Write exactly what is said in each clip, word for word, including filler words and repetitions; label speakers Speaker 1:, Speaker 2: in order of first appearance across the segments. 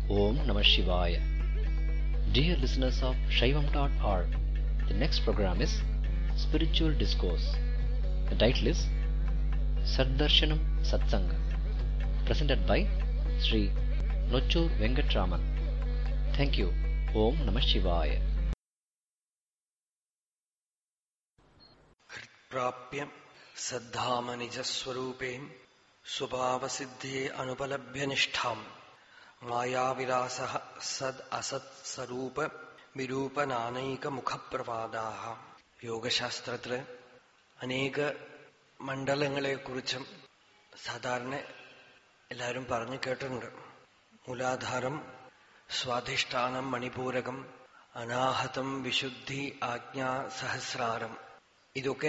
Speaker 1: Om Namah Shivaya. Dear listeners of Shaivam dot org, the next program is Spiritual Discourse. The title is Saddarshanam Satsanga, presented by Sri Nochur Venkatraman. Thank you. Om Namah Shivaya.
Speaker 2: Prapya Saddhama Nijaswarupe Subhavasiddhe Anupalabhya Nishtham Maya Virasa Sad Asat Sarupa Virupa Nanaika Mukhapravadaha. യോഗശാസ്ത്രത്തില് അനേക മണ്ഡലങ്ങളെ കുറിച്ചും സാധാരണ എല്ലാവരും പറഞ്ഞു കേട്ടിട്ടുണ്ട്. മൂലാധാരം, സ്വാധിഷ്ഠാനം, മണിപൂരകം, അനാഹതം, വിശുദ്ധി, ആജ്ഞാ, സഹസ്രാരം. ഇതൊക്കെ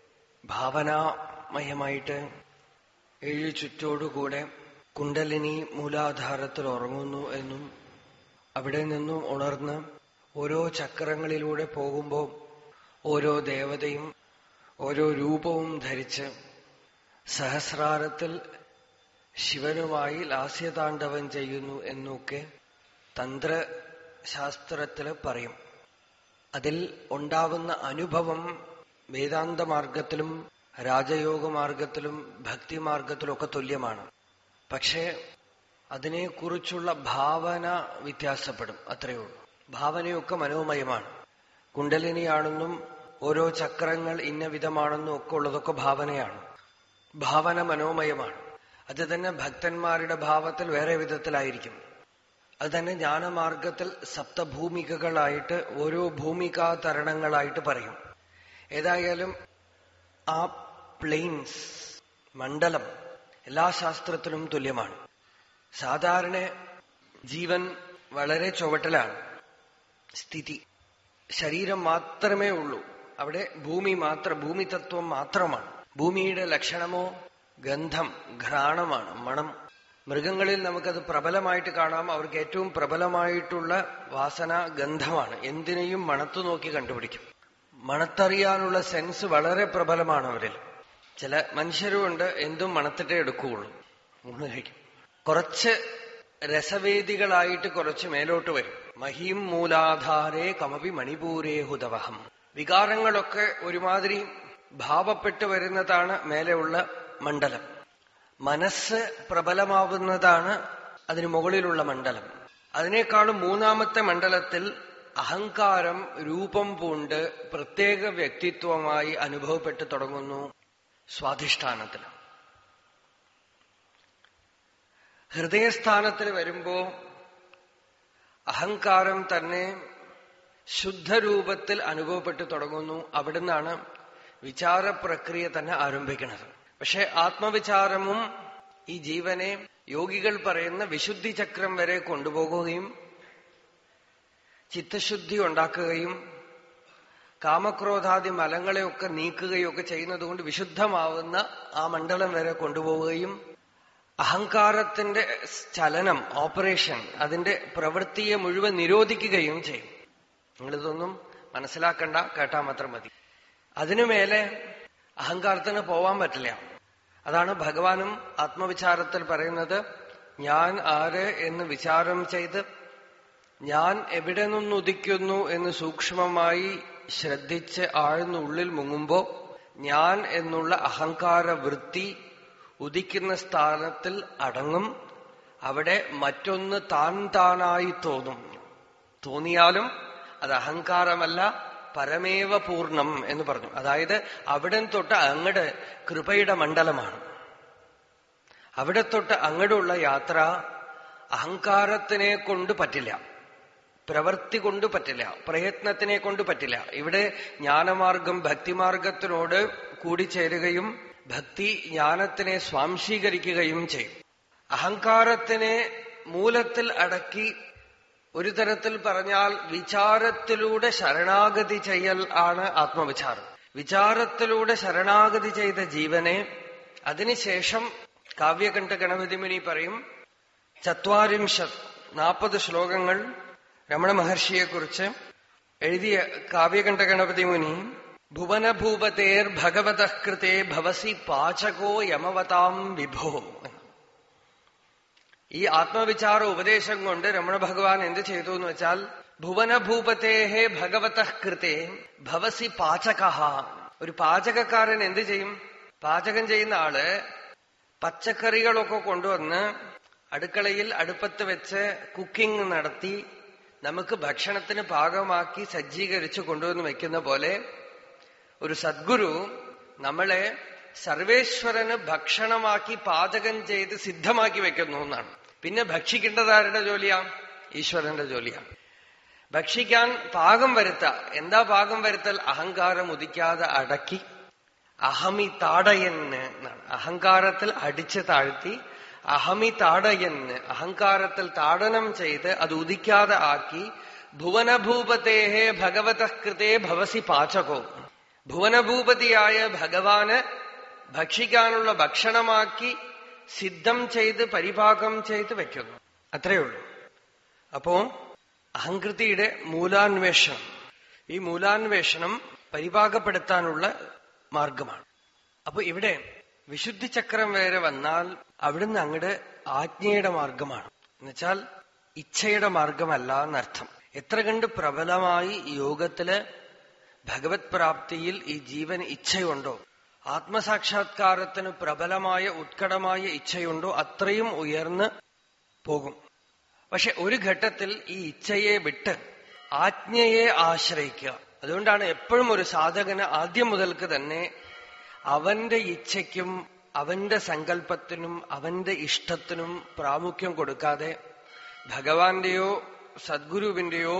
Speaker 2: ഭാവനാമയമായിട്ട് ഏഴ് ചുറ്റോടുകൂടെ കുണ്ടലിനി മൂലാധാരത്തിൽ ഉറങ്ങുന്നു എന്നും അവിടെ നിന്നും ഉണർന്ന് ഓരോ ചക്രങ്ങളിലൂടെ പോകുമ്പോൾ ഓരോ ദേവതയും ഓരോ രൂപവും ധരിച്ച് സഹസ്രാരത്തിൽ ശിവനുമായി ലാസ്യതാണ്ഡവം ചെയ്യുന്നു എന്നൊക്കെ തന്ത്രശാസ്ത്രത്തിൽ പറയും. അതിൽ ഉണ്ടാവുന്ന അനുഭവം വേദാന്ത മാർഗത്തിലും രാജയോഗമാർഗത്തിലും ഭക്തിമാർഗത്തിലൊക്കെ തുല്യമാണ്. പക്ഷേ അതിനെക്കുറിച്ചുള്ള ഭാവന വ്യത്യാസപ്പെടും, അത്രയേ ഉള്ളൂ. ഭാവനയൊക്കെ മനോമയമാണ്. കുണ്ടലിനിയാണെന്നും ഓരോ ചക്രങ്ങൾ ഇന്ന വിധമാണെന്നും ഒക്കെ ഉള്ളതൊക്കെ ഭാവനയാണ്. ഭാവന മനോമയമാണ്. അത് തന്നെ ഭക്തന്മാരുടെ ഭാവത്തിൽ വേറെ വിധത്തിലായിരിക്കും. അത് തന്നെ ജ്ഞാനമാർഗത്തിൽ സപ്തഭൂമികകളായിട്ട് ഓരോ ഭൂമികാ തരണങ്ങളായിട്ട് പറയും. ഏതായാലും ആ പ്ലെയിൻസ്, മണ്ഡലം എല്ലാ ശാസ്ത്രത്തിലും തുല്യമാണ്. സാധാരണ ജീവൻ വളരെ ചുവട്ടിലാണ് സ്ഥിതി. ശരീരം മാത്രമേ ഉള്ളൂ. അവിടെ ഭൂമി മാത്രം, ഭൂമി തത്വം മാത്രമാണ്. ഭൂമിയുടെ ലക്ഷണമോ ഗന്ധം, ഘ്രാണമാണ്, മണം. മൃഗങ്ങളിൽ നമുക്കത് പ്രബലമായിട്ട് കാണാം. അവർക്ക് ഏറ്റവും പ്രബലമായിട്ടുള്ള വാസന ഗന്ധമാണ്. എന്തിനേയും മണത്തു നോക്കി കണ്ടുപിടിക്കും. മണത്തറിയാനുള്ള സെൻസ് വളരെ പ്രബലമാണ് അവരിൽ. ചില മനുഷ്യരുമുണ്ട് എന്തും മണത്തിട്ടേ എടുക്കുകയുള്ളൂ, ഊണ് കഴിക്കും. കുറച്ച് രസവേദികളായിട്ട് കുറച്ച് മേലോട്ട് വരും. മഹീം മൂലാധാരേ കമപി മണിപൂരേ ഹുതവഹം. വികാരങ്ങളൊക്കെ ഒരുമാതിരി ഭാവപ്പെട്ടു വരുന്നതാണ് മേലെയുള്ള മണ്ഡലം. മനസ്സ് പ്രബലമാവുന്നതാണ് അതിനു മുകളിലുള്ള മണ്ഡലം. അതിനേക്കാളും മൂന്നാമത്തെ മണ്ഡലത്തിൽ അഹങ്കാരം രൂപം പൂണ്ട് പ്രത്യേക വ്യക്തിത്വമായി അനുഭവപ്പെട്ടു തുടങ്ങുന്നു സ്വാധിഷ്ഠാനത്തിൽ. ഹൃദയസ്ഥാനത്തിൽ വരുമ്പോ അഹങ്കാരം തന്നെ ശുദ്ധരൂപത്തിൽ അനുഭവപ്പെട്ടു തുടങ്ങുന്നു. അവിടുന്നാണ് വിചാരപ്രക്രിയ തന്നെ ആരംഭിക്കുന്നത്. പക്ഷെ ആത്മവിചാരമും ഈ ജീവനെ യോഗികൾ പറയുന്ന വിശുദ്ധി ചക്രം വരെ കൊണ്ടുപോകുകയും ചിത്തശുദ്ധി ഉണ്ടാക്കുകയും കാമക്രോധാദി മലങ്ങളെയൊക്കെ നീക്കുകയൊക്കെ ചെയ്യുന്നതുകൊണ്ട് വിശുദ്ധമാവുന്ന ആ മണ്ഡലം വരെ കൊണ്ടുപോവുകയും അഹങ്കാരത്തിന്റെ ചലനം, ഓപ്പറേഷൻ, അതിന്റെ പ്രവൃത്തിയെ മുഴുവൻ നിരോധിക്കുകയും ചെയ്യും. നിങ്ങളിതൊന്നും മനസ്സിലാക്കണ്ട, കേട്ടാ മാത്രം മതി. അതിനുമേലെ അഹങ്കാരത്തിന് പോവാൻ പറ്റില്ല. അതാണ് ഭഗവാനും ആത്മവിചാരത്തിൽ പറയുന്നത്. ഞാൻ ആര് എന്ന് വിചാരം ചെയ്ത് ഞാൻ എവിടെ നിന്നുദിക്കുന്നു എന്ന് സൂക്ഷ്മമായി ശ്രദ്ധിച്ച് ആഴ്ന്നുള്ളിൽ മുങ്ങുമ്പോ ഞാൻ എന്നുള്ള അഹങ്കാര വൃത്തി ഉദിക്കുന്ന സ്ഥാനത്തിൽ അടങ്ങും. അവിടെ മറ്റൊന്ന് താൻ താനായി തോന്നും. തോന്നിയാലും അത് അഹങ്കാരമല്ല, പരമേവ പൂർണ്ണം എന്ന് പറഞ്ഞു. അതായത് അവിടെ തൊട്ട് അങ്ങട് കൃപയുടെ മണ്ഡലമാണ്. അവിടെ തൊട്ട് അങ്ങടുള്ള യാത്ര അഹങ്കാരത്തിനെ കൊണ്ട് പറ്റില്ല, പ്രവൃത്തി കൊണ്ട് പറ്റില്ല, പ്രയത്നത്തിനെ കൊണ്ട് പറ്റില്ല. ഇവിടെ ജ്ഞാനമാർഗം ഭക്തിമാർഗത്തിനോട് കൂടിച്ചേരുകയും ഭക്തി ജ്ഞാനത്തിനെ സ്വാംശീകരിക്കുകയും ചെയ്യും. അഹങ്കാരത്തിനെ മൂലത്തിൽ അടക്കി ഒരു തരത്തിൽ പറഞ്ഞാൽ വിചാരത്തിലൂടെ ശരണാഗതി ചെയ്യൽ ആണ് ആത്മവിചാരം. വിചാരത്തിലൂടെ ശരണാഗതി ചെയ്ത ജീവനെ അതിനുശേഷം കാവ്യകണ്ഠ ഗണപതി മുനി പറയും, ചത്വാരിംശത് നാൽപ്പത് ശ്ലോകങ്ങൾ രമണ മഹർഷിയെക്കുറിച്ച് എഴുതിയ കാവ്യകണ്ഠ ഗണപതി മുനി ഭുവനഭൂപതേർ ഭഗവതഃ കൃതേ ഭവസി പാചകോ യമവതാം വിഭോ. ഈ ആത്മവിചാര ഉപദേശം കൊണ്ട് രമണ ഭഗവാൻ എന്ത് ചെയ്തു എന്ന് വെച്ചാൽ, ഭുവനഭൂപതേഹേ ഭഗവതഃ കൃതേ ഭവസി പാചകഃ. ഒരു പാചകക്കാരൻ എന്ത് ചെയ്യും? പാചകം ചെയ്യുന്ന ആള് പച്ചക്കറികളൊക്കെ കൊണ്ടുവന്ന് അടുക്കളയിൽ അടുപ്പത്ത് വെച്ച് കുക്കിംഗ് നടത്തി നമുക്ക് ഭക്ഷണത്തിന് പാകമാക്കി സജ്ജീകരിച്ചു കൊണ്ടുവന്ന് വെക്കുന്ന പോലെ ഒരു സദ്ഗുരു നമ്മളെ സർവേശ്വരന് ഭക്ഷണമാക്കി പാചകം ചെയ്ത് സിദ്ധമാക്കി വെക്കുന്നു എന്നാണ്. പിന്നെ ഭക്ഷിക്കേണ്ടത് ആരുടെ ജോലിയാ? ഈശ്വരന്റെ ജോലിയാണ്. ഭക്ഷിക്കാൻ പാകം വരുത്ത. എന്താ പാകം വരുത്തൽ? അഹങ്കാരം ഉദിക്കാതെ അടക്കി അഹമി താടയന് എന്നാണ്. അഹങ്കാരത്തിൽ അടിച്ചു താഴ്ത്തി അഹമി താടയന്, അഹങ്കാരത്തിൽ താടനം ചെയ്ത് അത് ഉദിക്കാതെ ആക്കി ഭുവനഭൂപതേഹേ ഭഗവതഃ കൃതേ ഭവസി പാചകോ. ഭുവനഭൂപതിയായ ഭഗവാന് ഭക്ഷിക്കാനുള്ള ഭക്ഷണമാക്കി സിദ്ധം ചെയ്ത് പരിപാകം ചെയ്ത് വെക്കുന്നു. അത്രയേ ഉള്ളൂ. അപ്പോ അഹങ്കൃതിയുടെ മൂലാന്വേഷണം, ഈ മൂലാന്വേഷണം പരിപാകപ്പെടുത്താനുള്ള മാർഗമാണ്. അപ്പൊ ഇവിടെ വിശുദ്ധി ചക്രം വരെ വന്നാൽ അവിടുന്ന് അങ്ങട് ആജ്ഞയുടെ മാർഗമാണ്. എന്നുവെച്ചാൽ ഇച്ഛയുടെ മാർഗമല്ല എന്നർത്ഥം. എത്ര കണ്ട് പ്രബലമായി യോഗത്തില് ഭഗവത് പ്രാപ്തിയിൽ ഈ ജീവൻ ഇച്ഛയുണ്ടോ, ആത്മസാക്ഷാത്കാരത്തിന് പ്രബലമായ ഉത്കടമായ ഇച്ഛയുണ്ടോ, അത്രയും ഉയർന്ന് പോകും. പക്ഷെ ഒരു ഘട്ടത്തിൽ ഈ ഇച്ഛയെ വിട്ട് ആജ്ഞയെ ആശ്രയിക്കുക. അതുകൊണ്ടാണ് എപ്പോഴും ഒരു സാധകന് ആദ്യം മുതൽക്ക് തന്നെ അവന്റെ ഇച്ഛയ്ക്കും അവന്റെ സങ്കല്പത്തിനും അവന്റെ ഇഷ്ടത്തിനും പ്രാമുഖ്യം കൊടുക്കാതെ ഭഗവാന്റെയോ സദ്ഗുരുവിന്റെയോ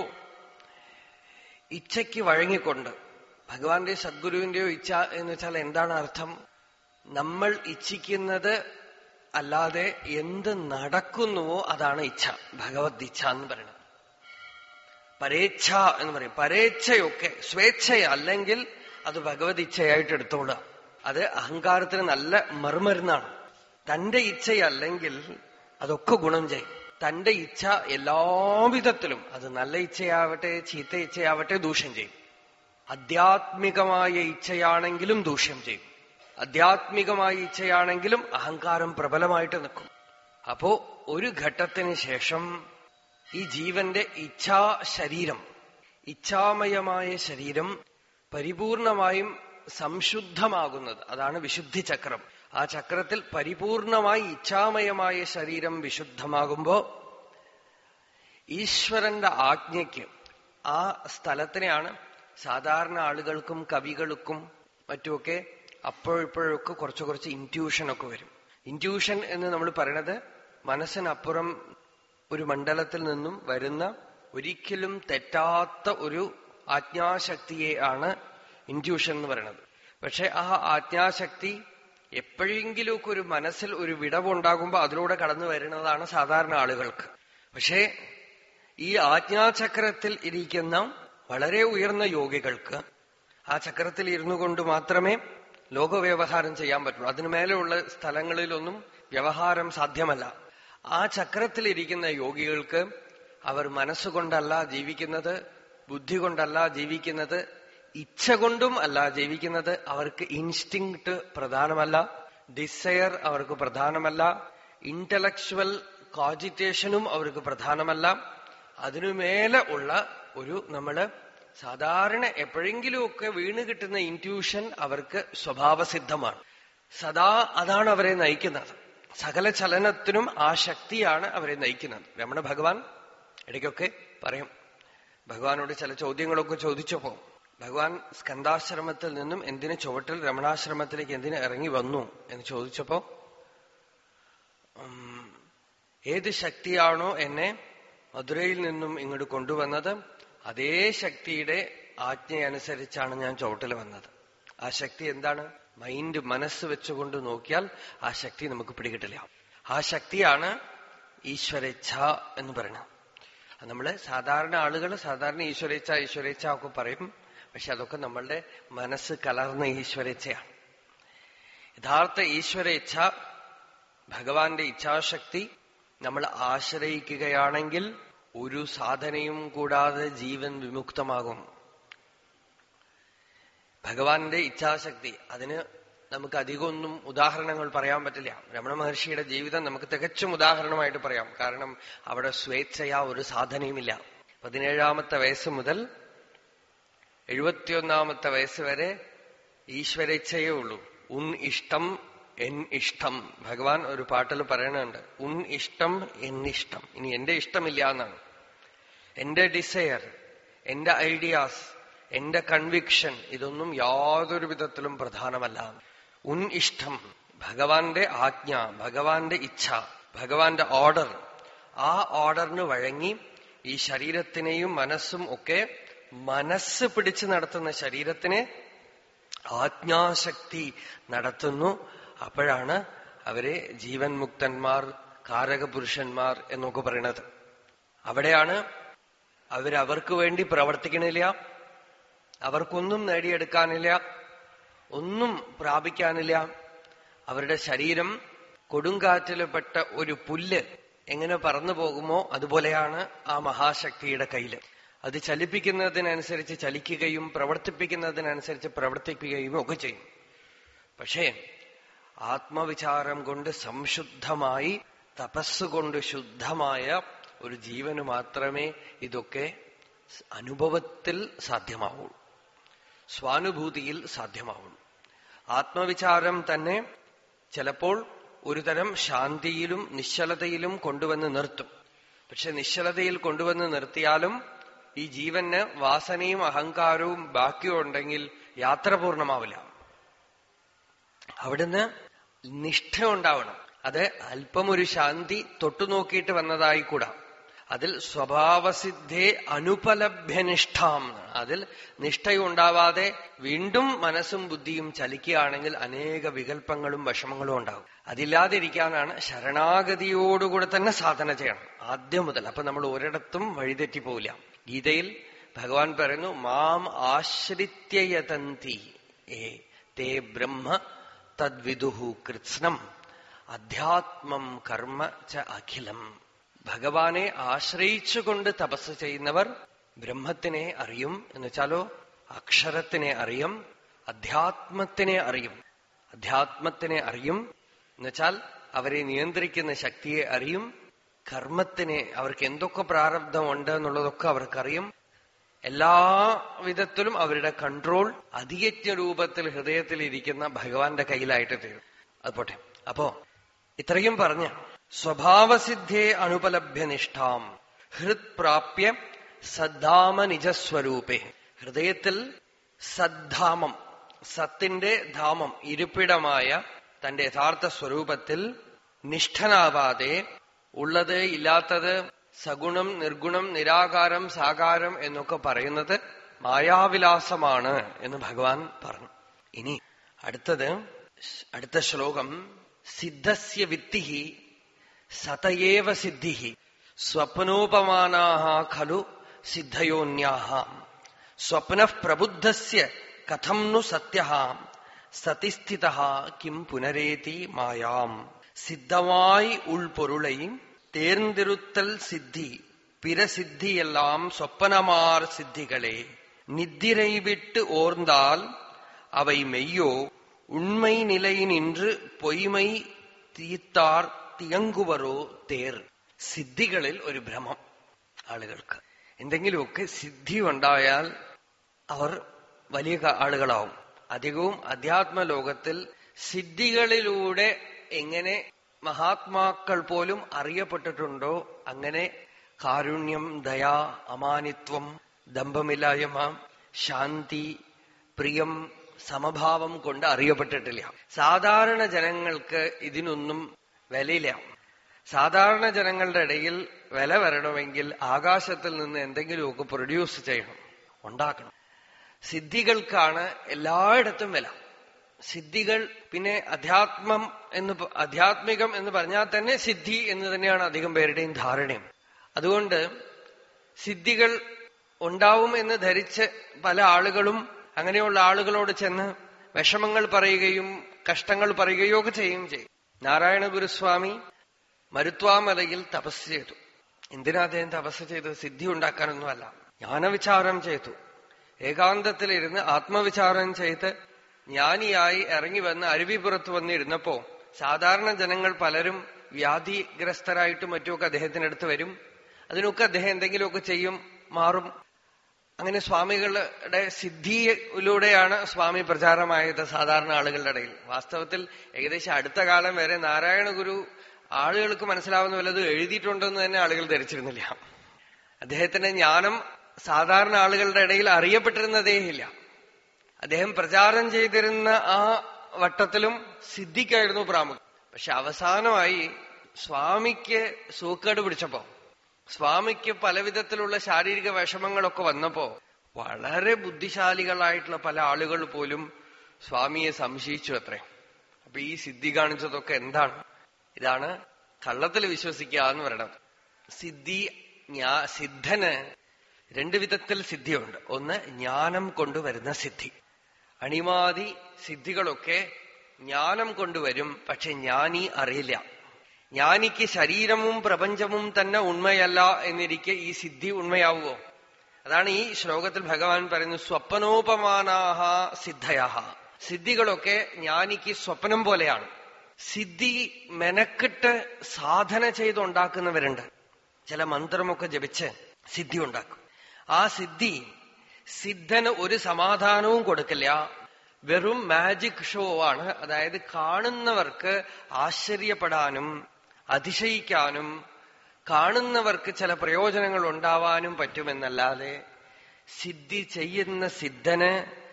Speaker 2: ഇച്ഛയ്ക്ക് വഴങ്ങിക്കൊണ്ട്, ഭഗവാന്റെ സദ്ഗുരുവിന്റെയോ ഇച്ഛ എന്ന് വെച്ചാൽ എന്താണ് അർത്ഥം? നമ്മൾ ഇച്ഛിക്കുന്നത് അല്ലാതെ എന്ത് നടക്കുന്നുവോ അതാണ് ഇച്ഛ, ഭഗവത് ഇച്ഛ എന്ന് പറയുന്നത്. പരേച്ഛ എന്ന് പറയും. പരേച്ഛയൊക്കെ സ്വേച്ഛയ അല്ലെങ്കിൽ അത് ഭഗവത് ഇച്ഛയായിട്ട് എടുത്തോളുക. അത് അഹങ്കാരത്തിന് നല്ല മറുമരുന്നാണ്. തന്റെ ഇച്ഛയല്ലെങ്കിൽ അതൊക്കെ ഗുണം ചെയ്യും. തന്റെ ഇച്ഛ എല്ലാവിധത്തിലും, അത് നല്ല ഇച്ഛയാവട്ടെ ചീത്ത ഇച്ഛയാവട്ടെ, ദൂഷ്യം ചെയ്യും. ആധ്യാത്മികമായ ഇച്ഛയാണെങ്കിലും ദൂഷ്യം ചെയ്യും. ആധ്യാത്മികമായ ഇച്ഛയാണെങ്കിലും അഹങ്കാരം പ്രബലമായിട്ട് നിൽക്കും. അപ്പോ ഒരു ഘട്ടത്തിന് ശേഷം ഈ ജീവന്റെ ഇച്ഛാ ശരീരം, ഇച്ഛാമയമായ ശരീരം പരിപൂർണമായും സംശുദ്ധമാകുന്നത്, അതാണ് വിശുദ്ധി ചക്രം. ആ ചക്രത്തിൽ പരിപൂർണമായി ഇച്ഛാമയമായ ശരീരം വിശുദ്ധമാകുമ്പോ ഈശ്വരന്റെ ആജ്ഞയ്ക്ക് ആ സ്ഥലത്തിനെയാണ് സാധാരണ ആളുകൾക്കും കവികൾക്കും മറ്റുമൊക്കെ അപ്പോഴിപ്പോഴൊക്കെ കുറച്ച് കുറച്ച് ഇൻറ്റ്യൂഷനൊക്കെ വരും. ഇൻറ്റ്യൂഷൻ എന്ന് നമ്മൾ പറയണത് മനസ്സിനപ്പുറം ഒരു മണ്ഡലത്തിൽ നിന്നും വരുന്ന ഒരിക്കലും തെറ്റാത്ത ഒരു ആജ്ഞാശക്തിയെ ആണ് ഇൻറ്റ്യൂഷൻ എന്ന് പറയുന്നത്. പക്ഷെ ആ ആജ്ഞാശക്തി എപ്പോഴെങ്കിലുമൊക്കെ ഒരു മനസ്സിൽ ഒരു വിടവുണ്ടാകുമ്പോൾ അതിലൂടെ കടന്നു വരുന്നതാണ് സാധാരണ ആളുകൾക്ക്. പക്ഷേ ഈ ആജ്ഞാചക്രത്തിൽ ഇരിക്കുന്ന വളരെ ഉയർന്ന യോഗികൾക്ക് ആ ചക്രത്തിൽ ഇരുന്നു കൊണ്ട് മാത്രമേ ലോകവ്യവഹാരം ചെയ്യാൻ പറ്റുള്ളൂ. അതിനു മേലെയുള്ള സ്ഥലങ്ങളിലൊന്നും വ്യവഹാരം സാധ്യമല്ല. ആ ചക്രത്തിലിരിക്കുന്ന യോഗികൾക്ക് അവർ മനസ്സുകൊണ്ടല്ല ജീവിക്കുന്നത്, ബുദ്ധി കൊണ്ടല്ല ജീവിക്കുന്നത്, ഇച്ഛ കൊണ്ടും അല്ല ജീവിക്കുന്നത്. അവർക്ക് ഇൻസ്റ്റിങ്ക്ട് പ്രധാനമല്ല, ഡിസയർ അവർക്ക് പ്രധാനമല്ല, ഇന്റലക്ച്വൽ കോജിറ്റേഷനും അവർക്ക് പ്രധാനമല്ല. അതിനുമേലെ ഉള്ള ഒരു നമ്മള് സാധാരണ എപ്പോഴെങ്കിലുമൊക്കെ വീണ് കിട്ടുന്ന ഇൻറ്റ്യൂഷൻ അവർക്ക് സ്വഭാവസിദ്ധമാണ്. സദാ അതാണ് അവരെ നയിക്കുന്നത്. സകല ചലനത്തിനും ആ ശക്തിയാണ് അവരെ നയിക്കുന്നത്. രമണ ഭഗവാൻ ഇടയ്ക്കൊക്കെ പറയും, ഭഗവാനോട് ചില ചോദ്യങ്ങളൊക്കെ ചോദിച്ചപ്പോ ഭഗവാൻ സ്കന്ധാശ്രമത്തിൽ നിന്നും എന്തിന് ചുവട്ടിൽ രമണാശ്രമത്തിലേക്ക് എന്തിന് ഇറങ്ങി വന്നു എന്ന് ചോദിച്ചപ്പോ, ഏത് ശക്തിയാണോ എന്നെ മധുരയിൽ നിന്നും ഇങ്ങോട്ട് കൊണ്ടുവന്നത് അതേ ശക്തിയുടെ ആജ്ഞയനുസരിച്ചാണ് ഞാൻ ചുവട്ടിൽ വന്നത്. ആ ശക്തി എന്താണ്? മൈൻഡ്, മനസ്സ് വെച്ചുകൊണ്ട് നോക്കിയാൽ ആ ശക്തി നമുക്ക് പിടികിട്ടില്ല. ആ ശക്തിയാണ് ഈശ്വരേച്ഛ എന്ന് പറയുന്നത്. നമ്മള് സാധാരണ ആളുകൾ സാധാരണ ഈശ്വരേച്ഛ ഈശ്വരേച്ഛ ഒക്കെ പറയും. പക്ഷെ അതൊക്കെ നമ്മളുടെ മനസ്സ് കലർന്ന ഈശ്വരേച്ഛയാണ്. യഥാർത്ഥ ഈശ്വരേച്ഛ, ഭഗവാന്റെ ഇച്ഛാശക്തി നമ്മൾ ആശ്രയിക്കുകയാണെങ്കിൽ ഒരു സാധനയും കൂടാതെ ജീവൻ വിമുക്തമാകും. ഭഗവാന്റെ ഇച്ഛാശക്തി, അതിന് നമുക്ക് അധികമൊന്നും ഉദാഹരണങ്ങൾ പറയാൻ പറ്റില്ല. രമണ മഹർഷിയുടെ ജീവിതം നമുക്ക് തികച്ചും ഉദാഹരണമായിട്ട് പറയാം. കാരണം അവിടെ സ്വേച്ഛയാ ഒരു സാധനയുമില്ല. പതിനേഴാമത്തെ വയസ്സ് മുതൽ എഴുപത്തിയൊന്നാമത്തെ വയസ്സ് വരെ ഈശ്വരേച്ഛയേ ഉള്ളൂ. ഉൻ ഇഷ്ടം എൻ ഇഷ്ടം. ഭഗവാൻ ഒരു പാട്ടിൽ പറയണുണ്ട്, ഉൻ ഇഷ്ടം എൻ ഇഷ്ടം. ഇനി എന്റെ ഇഷ്ടമില്ല എന്നാണ്. എന്റെ ഡിസയർ, എന്റെ ഐഡിയാസ്, എന്റെ കൺവിക്ഷൻ, ഇതൊന്നും യാതൊരു വിധത്തിലും പ്രധാനമല്ല. ഉൻ ഇഷ്ടം, ഭഗവാന്റെ ആജ്ഞ, ഭഗവാന്റെ ഇച്ഛ, ഭഗവാന്റെ ഓർഡർ. ആ ഓർഡറിന് വഴങ്ങി ഈ ശരീരത്തിനെയും മനസ്സും ഒക്കെ, മനസ്സ് പിടിച്ചു നടത്തുന്ന ശരീരത്തിനെ ആജ്ഞാശക്തി നടത്തുന്നു. അപ്പോഴാണ് അവരെ ജീവൻ മുക്തന്മാർ, കാരകപുരുഷന്മാർ എന്നൊക്കെ പറയണത്. അവിടെയാണ് അവരവർക്ക് വേണ്ടി പ്രവർത്തിക്കണില്ല, അവർക്കൊന്നും നേടിയെടുക്കാനില്ല, ഒന്നും പ്രാപിക്കാനില്ല. അവരുടെ ശരീരം കൊടുങ്കാറ്റില് പെട്ട ഒരു പുല്ല് എങ്ങനെ പറന്നു പോകുമോ അതുപോലെയാണ് ആ മഹാശക്തിയുടെ കയ്യില്. അത് ചലിപ്പിക്കുന്നതിനനുസരിച്ച് ചലിക്കുകയും പ്രവർത്തിപ്പിക്കുന്നതിനനുസരിച്ച് പ്രവർത്തിക്കുകയും ഒക്കെ ചെയ്യും. പക്ഷേ ആത്മവിചാരം കൊണ്ട് സംശുദ്ധമായി, തപസ്സുകൊണ്ട് ശുദ്ധമായ ഒരു ജീവന് മാത്രമേ ഇതൊക്കെ അനുഭവത്തിൽ സാധ്യമാവൂ, സ്വാനുഭൂതിയിൽ സാധ്യമാവുള്ളൂ. ആത്മവിചാരം തന്നെ ചിലപ്പോൾ ഒരുതരം ശാന്തിയിലും നിശ്ചലതയിലും കൊണ്ടുവന്ന് നിർത്തും. പക്ഷെ നിശ്ചലതയിൽ കൊണ്ടുവന്ന് നിർത്തിയാലും ഈ ജീവന് വാസനയും അഹങ്കാരവും ബാക്കിയുണ്ടെങ്കിൽ യാത്ര പൂർണ്ണമാവില്ല. അവിടുന്ന് നിഷ്ഠ ഉണ്ടാവണം. അത് അല്പം ഒരു ശാന്തി തൊട്ടുനോക്കിയിട്ട് വന്നതായിക്കൂടാ. അതിൽ സ്വഭാവസിദ്ധേ അനുപലഭ്യനിഷ്ഠാം. അതിൽ നിഷ്ഠയുണ്ടാവാതെ വീണ്ടും മനസ്സും ബുദ്ധിയും ചലിക്കുകയാണെങ്കിൽ അനേക വികല്പങ്ങളും വിഷമങ്ങളും ഉണ്ടാകും. അതില്ലാതിരിക്കാനാണ് ശരണാഗതിയോടുകൂടെ തന്നെ സാധന ചെയ്യണം ആദ്യം മുതൽ. അപ്പൊ നമ്മൾ ഒരിടത്തും വഴിതെറ്റിപ്പോവില്ല. ഗീതയിൽ ഭഗവാൻ പറയുന്നു, മാം ആശ്രിത്യയതന്തി ഏ തേ ബ്രഹ്മ തദ്വിദുഹു കൃത്സ്നം അധ്യാത്മം കർമ്മ ച അഖിലം. ഭഗവാനെ ആശ്രയിച്ചുകൊണ്ട് തപസ് ചെയ്യുന്നവർ ബ്രഹ്മത്തിനെ അറിയും. എന്നുവെച്ചാലോ അക്ഷരത്തിനെ അറിയും, അധ്യാത്മത്തിനെ അറിയും. അധ്യാത്മത്തിനെ അറിയും എന്നുവെച്ചാൽ അവരെ നിയന്ത്രിക്കുന്ന ശക്തിയെ അറിയും. കർമ്മത്തിനെ, അവർക്ക് എന്തൊക്കെ പ്രാരബ്ധമുണ്ട് എന്നുള്ളതൊക്കെ അവർക്കറിയും. എല്ലാ വിധത്തിലും അവരുടെ കൺട്രോൾ അധിയജ്ഞ രൂപത്തിൽ ഹൃദയത്തിൽ ഇരിക്കുന്ന ഭഗവാന്റെ കയ്യിലായിട്ട് തീരും. അത് പോട്ടെ. അപ്പോ ഇത്രയും പറഞ്ഞ സ്വഭാവസിദ്ധേ അനുപലഭ്യനിഷ്ഠാം ഹൃത് പ്രാപ്യ സദ്ധാമ നിജസ്വരൂപേ. ഹൃദയത്തിൽ സദ്ധാമം, സത്തിന്റെ ധാമം, ഇരിപ്പിടമായ തന്റെ യഥാർത്ഥ സ്വരൂപത്തിൽ നിഷ്ഠനാവാതെ, ഉള്ളത് ഇല്ലാത്തത്, സഗുണം നിർഗുണം നിരാകാരം സാകാരം എന്നൊക്കെ പറയുന്നത് മായാവിലാസമാണ് എന്ന് ഭഗവാൻ പറഞ്ഞു. ഇനി അടുത്തത്, അടുത്ത ശ്ലോകം, സിദ്ധസ്യ വിത്തിഹി സതയേവ സിദ്ധിഹി സ്വപ്നോപമാനാഹ ഖലു സിദ്ധയോന്യാഹ സ്വപ്നഃ പ്രബുദ്ധസ്യ കഥം നു സത്യഃ സതിസ്ഥിതഃ കിം പുനരേതി മായാം. സിദ്ധമായി ഉൾപൊരുളை தேர்ந்திருத்தல் சித்தி, பிற சித்தியெல்லாம் சொப்பனமார் சித்திகளே. நித்திரை விட்டு ஓர்ந்தால் அவை மெய்யோ, ഉണ്മൈ നിലൈ നിன்று പൊയ്മൈ തീത്താർ തിയങ്കുവരോ തേർ. സിദ്ധികളിൽ ഒരു ഭ്രമം ആളുകൾക്ക്. എന്തെങ്കിലുമൊക്കെ സിദ്ധി ഉണ്ടായാൽ അവർ വലിയ ആളുകളാവും. അധികവും അധ്യാത്മലോകത്തിൽ സിദ്ധികളിലൂടെ എങ്ങനെ മഹാത്മാക്കൾ പോലും അറിയപ്പെട്ടിട്ടുണ്ടോ അങ്ങനെ കാരുണ്യം, ദയ, അമാനിത്വം, ദമ്പമില്ലായ്മ, ശാന്തി, പ്രിയം, സമഭാവം കൊണ്ട് അറിയപ്പെട്ടിട്ടില്ല. സാധാരണ ജനങ്ങൾക്ക് ഇതിനൊന്നും വിലയില്ല. സാധാരണ ജനങ്ങളുടെ ഇടയിൽ വില വരണമെങ്കിൽ ആകാശത്തിൽ നിന്ന് എന്തെങ്കിലുമൊക്കെ പ്രൊഡ്യൂസ് ചെയ്യണം, ഉണ്ടാക്കണം. സിദ്ധികൾക്കാണ് എല്ലായിടത്തും വില. സിദ്ധികൾ, പിന്നെ അധ്യാത്മം എന്ന് ആധ്യാത്മികം എന്ന് പറഞ്ഞാൽ തന്നെ സിദ്ധി എന്ന് തന്നെയാണ് അധികം പേരുടെയും ധാരണയും. അതുകൊണ്ട് സിദ്ധികൾ ഉണ്ടാവും എന്ന് ധരിച്ച് പല ആളുകളും അങ്ങനെയുള്ള ആളുകളോട് ചെന്ന് വിഷമങ്ങൾ പറയുകയും കഷ്ടങ്ങൾ പറയുകയോ ഒക്കെ ചെയ്യുകയും ചെയ്യും. നാരായണ ഗുരുസ്വാമി മരുത്വാമലയിൽ തപസ് ചെയ്തു. എന്തിനാ അദ്ദേഹം തപസ് ചെയ്തത്? സിദ്ധി ഉണ്ടാക്കാനൊന്നുമല്ല, ജ്ഞാനവിചാരം ചെയ്തു. ഏകാന്തത്തിലിരുന്ന് ആത്മവിചാരം ചെയ്ത് ജ്ഞാനിയായി ഇറങ്ങി വന്ന് അരുവിപ്പുറത്ത് വന്നിരുന്നപ്പോ സാധാരണ ജനങ്ങൾ പലരും വ്യാധിഗ്രസ്തരായിട്ടും മറ്റുമൊക്കെ അദ്ദേഹത്തിന്റെ അടുത്ത് വരും. അതിനൊക്കെ അദ്ദേഹം എന്തെങ്കിലുമൊക്കെ ചെയ്യും, മാറും. അങ്ങനെ സ്വാമികളുടെ സിദ്ധിയിലൂടെയാണ് സ്വാമി പ്രചാരമായത് സാധാരണ ആളുകളുടെ ഇടയിൽ. വാസ്തവത്തിൽ ഏകദേശം അടുത്ത കാലം വരെ നാരായണ ഗുരു ആളുകൾക്ക് മനസ്സിലാവുന്ന വല്ലത് എഴുതിയിട്ടുണ്ടെന്ന് തന്നെ ആളുകൾ ധരിച്ചിരുന്നില്ല. അദ്ദേഹത്തിന്റെ ജ്ഞാനം സാധാരണ ആളുകളുടെ ഇടയിൽ അറിയപ്പെട്ടിരുന്നതേ ഇല്ല. അദ്ദേഹം പ്രചാരം ചെയ്തിരുന്ന ആ വട്ടത്തിലും സിദ്ധിക്കായിരുന്നു പ്രാമുഖ്യം. പക്ഷെ അവസാനമായി സ്വാമിക്ക് സൂക്കേട് പിടിച്ചപ്പോ, സ്വാമിക്ക് പലവിധത്തിലുള്ള ശാരീരിക വിഷമങ്ങളൊക്കെ വന്നപ്പോ വളരെ ബുദ്ധിശാലികളായിട്ടുള്ള പല ആളുകൾ പോലും സ്വാമിയെ സംശയിച്ചു അത്രേ. അപ്പൊ ഈ സിദ്ധി കാണിച്ചതൊക്കെ എന്താണ്? ഇതാണ് കള്ളത്തിൽ വിശ്വസിക്കുക എന്ന് പറയണത്. സിദ്ധി ഞാ സിദ്ധന് രണ്ടു വിധത്തിൽ സിദ്ധിയുണ്ട്. ഒന്ന് ജ്ഞാനം കൊണ്ടുവരുന്ന സിദ്ധി. അണിമാതി സിദ്ധികളൊക്കെ ജ്ഞാനം കൊണ്ടുവരും, പക്ഷെ ജ്ഞാനി അറിയില്ല. ജ്ഞാനിക്ക് ശരീരവും പ്രപഞ്ചവും തന്നെ ഉണ്മയല്ല എന്നിരിക്കെ ഈ സിദ്ധി ഉണ്മയാവുമോ? അതാണ് ഈ ശ്ലോകത്തിൽ ഭഗവാൻ പറയുന്നത്, സ്വപ്നോപമാനാഹ സിദ്ധയഃ. സിദ്ധികളൊക്കെ ജ്ഞാനിക്ക് സ്വപ്നം പോലെയാണ്. സിദ്ധി മെനക്കെട്ട് സാധന ചെയ്തുണ്ടാക്കുന്നവരുണ്ട്. ചില മന്ത്രമൊക്കെ ജപിച്ച് സിദ്ധി ഉണ്ടാക്കും. ആ സിദ്ധി സിദ്ധന് ഒരു സമാധാനവും കൊടുക്കില്ല. വെറും മാജിക് ഷോ ആണ്. അതായത് കാണുന്നവർക്ക് ആശ്ചര്യപ്പെടാനും അതിശയിക്കാനും കാണുന്നവർക്ക് ചില പ്രയോജനങ്ങൾ ഉണ്ടാവാനും പറ്റുമെന്നല്ലാതെ സിദ്ധി ചെയ്യുന്ന സിദ്ധന്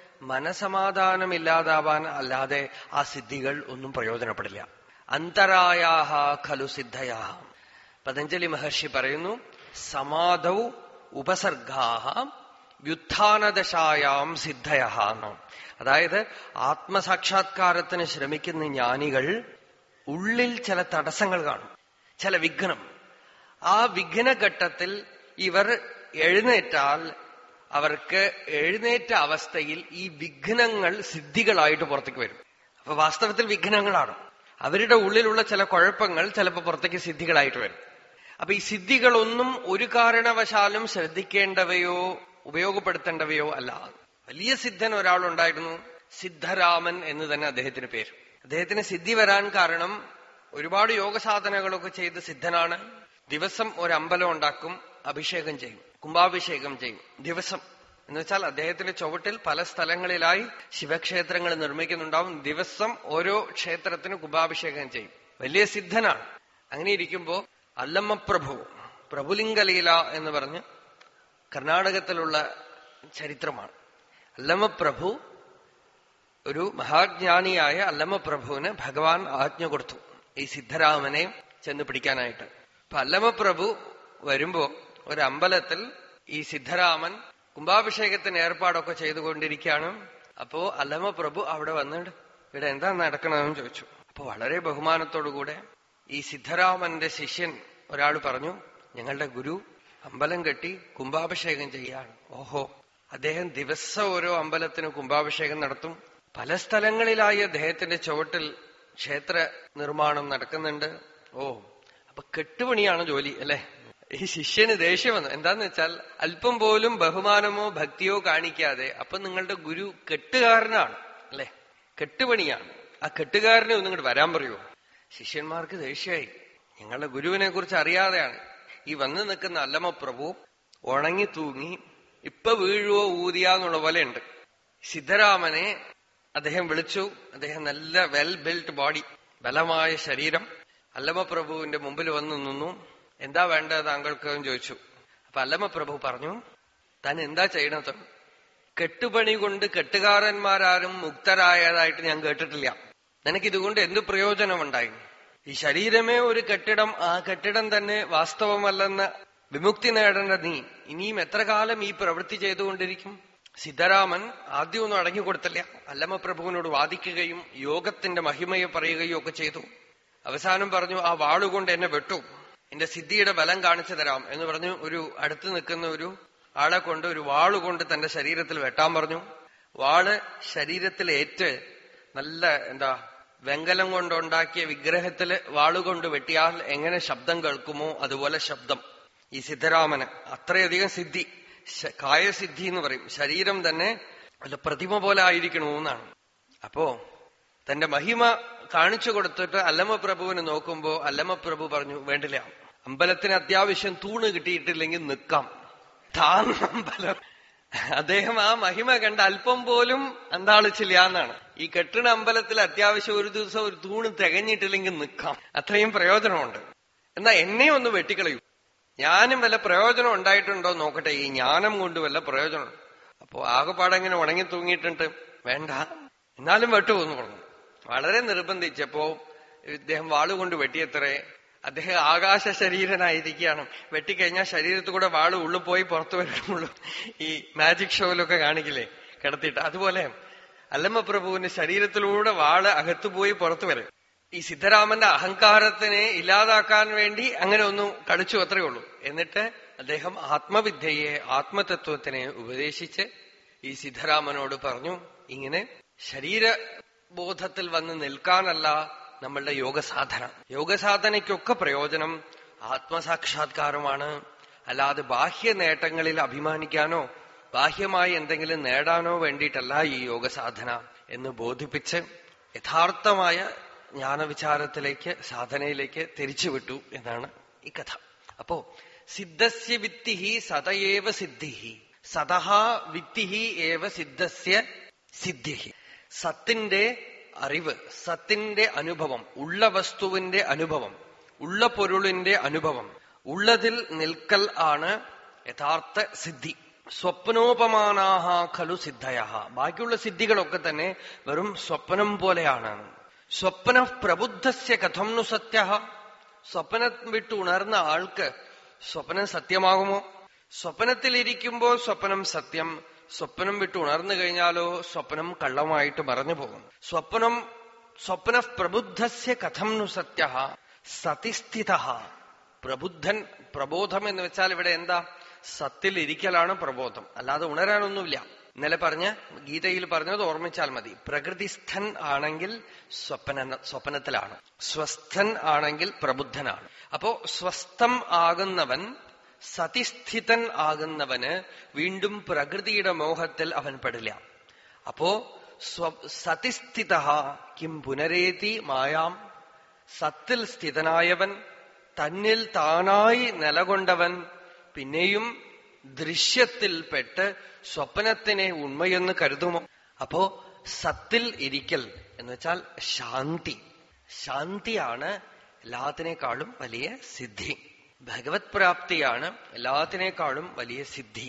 Speaker 2: മനസമാധാനമില്ലാതാവാൻ അല്ലാതെ ആ സിദ്ധികൾ ഒന്നും പ്രയോജനപ്പെടില്ല. അന്തരായാഹ ഖലു സിദ്ധയാഹ. പതഞ്ജലി മഹർഷി പറയുന്നു, സമാധൗ ഉപസർഗാഹ വ്യുത്ഥാനദശായാം സിദ്ധയഃ. അതായത് ആത്മസാക്ഷാത്കാരത്തിന് ശ്രമിക്കുന്ന ജ്ഞാനികൾ ഉള്ളിൽ ചില തടസ്സങ്ങൾ കാണും, ചില വിഘ്നം. ആ വിഘ്നഘട്ടത്തിൽ ഇവർ എഴുന്നേറ്റാൽ അവർക്ക് എഴുന്നേറ്റ അവസ്ഥയിൽ ഈ വിഘ്നങ്ങൾ സിദ്ധികളായിട്ട് പുറത്തേക്ക് വരും. അപ്പൊ വാസ്തവത്തിൽ വിഘ്നങ്ങളാണ്. അവരുടെ ഉള്ളിലുള്ള ചില കുഴപ്പങ്ങൾ ചിലപ്പോൾ പുറത്തേക്ക് സിദ്ധികളായിട്ട് വരും. അപ്പൊ ഈ സിദ്ധികളൊന്നും ഒരു കാരണവശാലും ശ്രദ്ധിക്കേണ്ടവയോ ഉപയോഗപ്പെടുത്തേണ്ടവയോ അല്ല. വലിയ സിദ്ധൻ ഒരാളുണ്ടായിരുന്നു, സിദ്ധരാമൻ എന്ന് തന്നെ അദ്ദേഹത്തിന് പേര്. അദ്ദേഹത്തിന് സിദ്ധി വരാൻ കാരണം ഒരുപാട് യോഗസാധനകളൊക്കെ ചെയ്ത് സിദ്ധനാണ്. ദിവസം ഒരു അമ്പലം ഉണ്ടാക്കും, അഭിഷേകം ചെയ്യും, കുംഭാഭിഷേകം ചെയ്യും. ദിവസം എന്ന് വെച്ചാൽ അദ്ദേഹത്തിന്റെ ചുവട്ടിൽ പല സ്ഥലങ്ങളിലായി ശിവക്ഷേത്രങ്ങൾ നിർമ്മിക്കുന്നുണ്ടാവും. ദിവസം ഓരോ ക്ഷേത്രത്തിന് കുംഭാഭിഷേകം ചെയ്യും. വലിയ സിദ്ധനാണ്. അങ്ങനെ ഇരിക്കുമ്പോ അല്ലമ്മപ്രഭു, പ്രഭുലിംഗലീല എന്ന് പറഞ്ഞ് കർണാടകത്തിലുള്ള ചരിത്രമാണ്. അല്ലമ്മപ്രഭു, ഒരു മഹാജ്ഞാനിയായ അല്ലമ്മപ്രഭുവിന് ഭഗവാൻ ആജ്ഞ കൊടുത്തു ഈ സിദ്ധരാമനെ ചെന്ന് പിടിക്കാനായിട്ട്. അപ്പൊ അല്ലമ്മപ്രഭു വരുമ്പോ ഒരമ്പലത്തിൽ ഈ സിദ്ധരാമൻ കുംഭാഭിഷേകത്തിന് ഏർപ്പാടൊക്കെ ചെയ്തുകൊണ്ടിരിക്കുകയാണ്. അപ്പോ അല്ലമ്മപ്രഭു അവിടെ വന്നിട്ട് ഇവിടെ എന്താ നടക്കണമെന്ന് ചോദിച്ചു. അപ്പൊ വളരെ ബഹുമാനത്തോടുകൂടെ ഈ സിദ്ധരാമന്റെ ശിഷ്യൻ ഒരാൾ പറഞ്ഞു, ഞങ്ങളുടെ ഗുരു അമ്പലം കെട്ടി കുംഭാഭിഷേകം ചെയ്യാണ്. ഓഹോ, അദ്ദേഹം ദിവസം ഓരോ അമ്പലത്തിന് കുംഭാഭിഷേകം നടത്തും. പല സ്ഥലങ്ങളിലായി അദ്ദേഹത്തിന്റെ ചുവട്ടിൽ ക്ഷേത്ര നിർമ്മാണം നടക്കുന്നുണ്ട്. ഓ, അപ്പൊ കെട്ടുപണിയാണ് ജോലി അല്ലെ? ഈ ശിഷ്യന് ദേഷ്യം വന്നു. എന്താന്ന് വെച്ചാൽ അല്പം പോലും ബഹുമാനമോ ഭക്തിയോ കാണിക്കാതെ, അപ്പൊ നിങ്ങളുടെ ഗുരു കെട്ടുകാരനാണ് അല്ലെ, കെട്ടുപണിയാണ്. ആ കെട്ടുകാരനെ ഒന്നും ഇങ്ങോട്ട് വരാൻ പറയുമോ? ശിഷ്യന്മാർക്ക് ദേഷ്യമായി. ഞങ്ങളുടെ ഗുരുവിനെ കുറിച്ച് അറിയാതെയാണ് ഈ വന്നു നിൽക്കുന്ന അല്ലമ്മപ്രഭു ഉണങ്ങി തൂങ്ങി ഇപ്പൊ വീഴുവോ ഊതിയാന്നുള്ള പോലെ ഉണ്ട്. സിദ്ധരാമനെ അദ്ദേഹം വിളിച്ചു. അദ്ദേഹം നല്ല വെൽ ബിൽറ്റ് ബോഡി, ബലമായ ശരീരം. അല്ലമ്മപ്രഭുവിന്റെ മുമ്പിൽ വന്നു നിന്നു. എന്താ വേണ്ടത് താങ്കൾക്ക് എന്ന് ചോദിച്ചു. അപ്പൊ അല്ലമ്മപ്രഭു പറഞ്ഞു, താൻ എന്താ ചെയ്യണത്? കെട്ടുപണി കൊണ്ട് കെട്ടുകാരന്മാരാരും മുക്തരായതായിട്ട് ഞാൻ കേട്ടിട്ടില്ല. നിനക്കിതുകൊണ്ട് എന്ത് പ്രയോജനമുണ്ടായി? ഈ ശരീരമേ ഒരു കെട്ടിടം, ആ കെട്ടിടം തന്നെ വാസ്തവമല്ലെന്ന് വിമുക്തി നേടേണ്ട നീ ഇനിയും എത്ര കാലം ഈ പ്രവൃത്തി ചെയ്തുകൊണ്ടിരിക്കും? സിദ്ധരാമൻ ആദ്യമൊന്നും അടങ്ങിക്കൊടുത്തില്ല. അല്ലമ്മപ്രഭുവിനോട് വാദിക്കുകയും യോഗത്തിന്റെ മഹിമയെ പറയുകയും ഒക്കെ ചെയ്തു. അവസാനം പറഞ്ഞു, ആ വാളുകൊണ്ട് എന്നെ വെട്ടു, എന്റെ സിദ്ധിയുടെ ബലം കാണിച്ചു തരാം എന്ന് പറഞ്ഞു. ഒരു അടുത്ത് നിൽക്കുന്ന ഒരു ആളെ കൊണ്ട് ഒരു വാളുകൊണ്ട് തന്റെ ശരീരത്തിൽ വെട്ടാൻ പറഞ്ഞു. വാള് ശരീരത്തിൽ ഏറ്റ് നല്ല എന്താ വെങ്കലം കൊണ്ടുണ്ടാക്കിയ വിഗ്രഹത്തില് വാളുകൊണ്ട് വെട്ടിയാൽ എങ്ങനെ ശബ്ദം കേൾക്കുമോ അതുപോലെ ശബ്ദം. ഈ സിദ്ധരാമന് അത്രയധികം സിദ്ധി, കായസിദ്ധി എന്ന് പറയും. ശരീരം തന്നെ അല്ല പ്രതിമ പോലെ ആയിരിക്കണമെന്നാണ്. അപ്പോ തന്റെ മഹിമ കാണിച്ചു കൊടുത്തിട്ട് അല്ലമപ്രഭുവിന് നോക്കുമ്പോ അല്ലമപ്രഭു പറഞ്ഞു, വേണ്ടില്ല, അമ്പലത്തിന് അത്യാവശ്യം തൂണ് കിട്ടിയിട്ടില്ലെങ്കിൽ നിൽക്കാം, താൻ അമ്പലം. അദ്ദേഹം ആ മഹിമ കണ്ട് അല്പം പോലും അന്താളിച്ചില്ല എന്നാണ്. ഈ കെട്ടിട അമ്പലത്തിൽ അത്യാവശ്യം ഒരു ദിവസം ഒരു തൂണ് തികഞ്ഞിട്ടില്ലെങ്കിൽ നിൽക്കാം, അത്രയും പ്രയോജനമുണ്ട്. എന്നാ എന്നെ ഒന്ന് വെട്ടിക്കളയൂ, ഞാനും വല്ല പ്രയോജനം ഉണ്ടായിട്ടുണ്ടോ നോക്കട്ടെ, ഈ ജ്ഞാനം കൊണ്ട് വല്ല പ്രയോജനം. അപ്പോ ആകെപ്പാടെങ്ങനെ ഉണങ്ങി തൂങ്ങിയിട്ടുണ്ട്, വേണ്ട എന്നാലും വെട്ടുപോന്ന് പറഞ്ഞു. വളരെ നിർബന്ധിച്ചപ്പോ ഇദ്ദേഹം വാളുകൊണ്ട് വെട്ടിയത്രേ. അദ്ദേഹം ആകാശ ശരീരനായിരിക്കുകയാണ്. വെട്ടിക്കഴിഞ്ഞാൽ ശരീരത്തിൽ കൂടെ വാള് ഉള്ളിൽ പോയി പുറത്തു വരുന്നുള്ളൂ. ഈ മാജിക് ഷോയിലൊക്കെ കാണിക്കില്ലേ കിടത്തിയിട്ട്, അതുപോലെ അല്ലമപ്രഭുവിന്റെ ശരീരത്തിലൂടെ വാള് അകത്തുപോയി പുറത്തു വരും. ഈ സിദ്ധരാമന്റെ അഹങ്കാരത്തിനെ ഇല്ലാതാക്കാൻ വേണ്ടി അങ്ങനെ ഒന്ന് കളിച്ചു അത്രയേ ഉള്ളൂ. എന്നിട്ട് അദ്ദേഹം ആത്മവിദ്യയെ, ആത്മതത്വത്തിനെ ഉപദേശിച്ച് ഈ സിദ്ധരാമനോട് പറഞ്ഞു, ഇങ്ങനെ ശരീരബോധത്തിൽ വന്ന് നിൽക്കാനല്ല നമ്മളുടെ യോഗസാധന. യോഗസാധനയ്ക്കൊക്കെ പ്രയോജനം ആത്മസാക്ഷാത്കാരമാണ്, അല്ലാതെ ബാഹ്യ നേട്ടങ്ങളിൽ അഭിമാനിക്കാനോ ബാഹ്യമായി എന്തെങ്കിലും നേടാനോ വേണ്ടിയിട്ടല്ല ഈ യോഗസാധന എന്ന് ബോധിപ്പിച്ച് യഥാർത്ഥമായ ജ്ഞാനവിചാരത്തിലേക്ക്, സാധനയിലേക്ക് തിരിച്ചുവിട്ടു എന്നാണ് ഈ കഥ. അപ്പോ സിദ്ധസ്യ വിത്തിഹി സതയേവ സിദ്ധിഹി, സതഹ വിത്തിഹി ഏവ സിദ്ധസ്യ സിദ്ധിഹി. സത്തിന്റെ അറിവ്, സത്തിന്റെ അനുഭവം, ഉള്ള വസ്തുവിന്റെ അനുഭവം, ഉള്ള പൊരുളിന്റെ അനുഭവം, ഉള്ളതിൽ നിൽക്കൽ ആണ് യഥാർത്ഥ സിദ്ധി. സ്വപ്നോപമാനാഹ ഖലു സിദ്ധയഃ. ബാക്കിയുള്ള സിദ്ധികളൊക്കെ തന്നെ വെറും സ്വപ്നം പോലെയാണ്. സ്വപ്ന പ്രബുദ്ധസ്യ കഥം നു സത്യഃ. സ്വപ്നം വിട്ട് ഉണർന്ന ആൾക്ക് സ്വപ്നം സത്യമാകുമോ? സ്വപ്നത്തിലിരിക്കുമ്പോ സ്വപ്നം സത്യം, സ്വപ്നം വിട്ട് ഉണർന്നു കഴിഞ്ഞാലോ സ്വപ്നം കള്ളമായിട്ട് മറഞ്ഞു പോകും. സ്വപ്നം സ്വപ്ന പ്രബുദ്ധസ്യ കഥം നു സത്യഃ സതിസ്ഥിതഃ. പ്രബുദ്ധൻ, പ്രബോധം എന്ന് വെച്ചാൽ ഇവിടെ എന്താ? സത്തിൽ ഇരിക്കലാണ് പ്രബോധം, അല്ലാതെ ഉണരാനൊന്നുമില്ല. ഇന്നലെ പറഞ്ഞ ഗീതയിൽ പറഞ്ഞത് ഓർമ്മിച്ചാൽ മതി. പ്രകൃതിസ്ഥൻ ആണെങ്കിൽ സ്വപ്ന സ്വപ്നത്തിലാണ്, സ്വസ്ഥൻ ആണെങ്കിൽ പ്രബുദ്ധനാണ്. അപ്പോ സ്വസ്ഥം ആകുന്നവൻ, സതിസ്ഥിതൻ ആകുന്നവന് വീണ്ടും പ്രകൃതിയുടെ മോഹത്തിൽ അവൻ പെടില്ല. അപ്പോ സതിസ്ഥിത കിം പുനരേതി മായാം. സത്തിൽ സ്ഥിതനായവൻ, തന്നിൽ താനായി നിലകൊണ്ടവൻ പിന്നെയും ദൃശ്യത്തിൽപ്പെട്ട് സ്വപ്നത്തിനെ ഉണ്മയെന്ന് കരുതുമോ? അപ്പോ സത്തിൽ ഇരിക്കൽ എന്ന് വെച്ചാൽ ശാന്തി. ശാന്തിയാണ് എല്ലാത്തിനേക്കാളും വലിയ സിദ്ധി. ഭഗവത് പ്രാപ്തിയാണ് എല്ലാത്തിനേക്കാളും വലിയ സിദ്ധി.